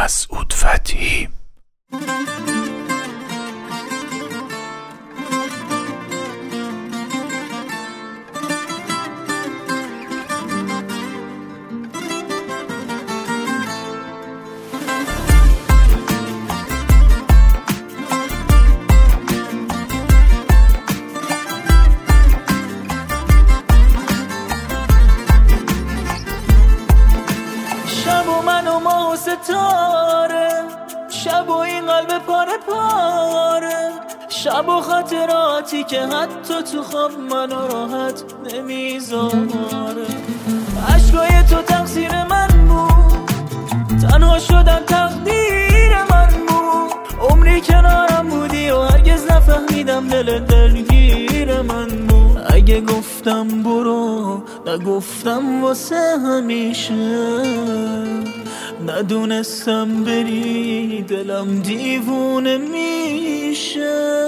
مسعود فتحی. شب و من و ماه و ستاره، شب و این قلب پاره پاره، شب و خاطراتی که حتی تو خواب منو راحت نمیذاره. عشقای تو تقصیر من بود، تنها شدن تقدیر من بود. عمری کنارم بودی و هرگز نفهمیدم دل دلگیر من بود. اگه گفتم برو نگفتم واسه همیشه، ندونستم بری دلم دیوونه میشه.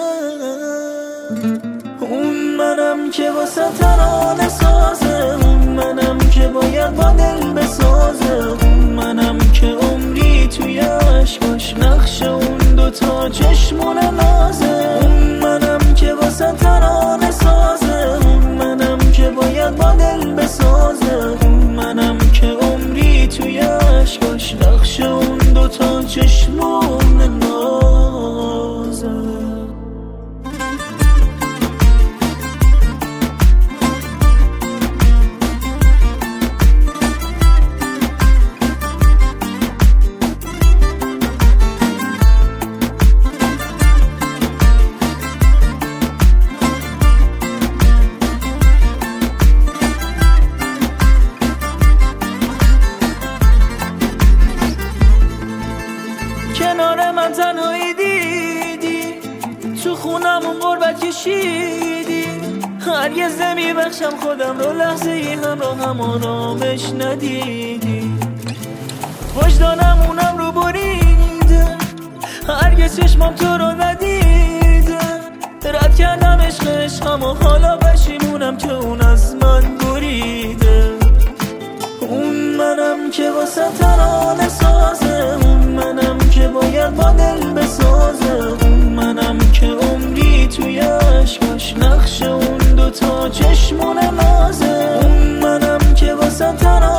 اون منم که واسه ترانه سازه، اون منم که باید با دل بسازه، اون منم که عمری توی عشقاش نقش اون دوتا چشمون نازه. اون منم که واسه ترانه سازه، اون منم که باید با دل بسازه، اون منم که عمری توی عشقاش نقش اون دوتا چشمون نازه. کنار من تنهایی دیدی، تو خونمون غربت کشیدی. هرگز نمیبخشم خودم رو لحظه ای همراه آرامش ندیدی. وجدانم اونم رو بریده، هرگز چشمام تو رو ندیده. رد کردم عشقم و حالا پشیمونم که اون از من بریده. اون منم که واسه ترانه سازه، اون منم که باید با دل بسازه، اون منم که عمری توی عشقاش نقش اون دوتا چشمون نازه. اون منم که واسه ترانه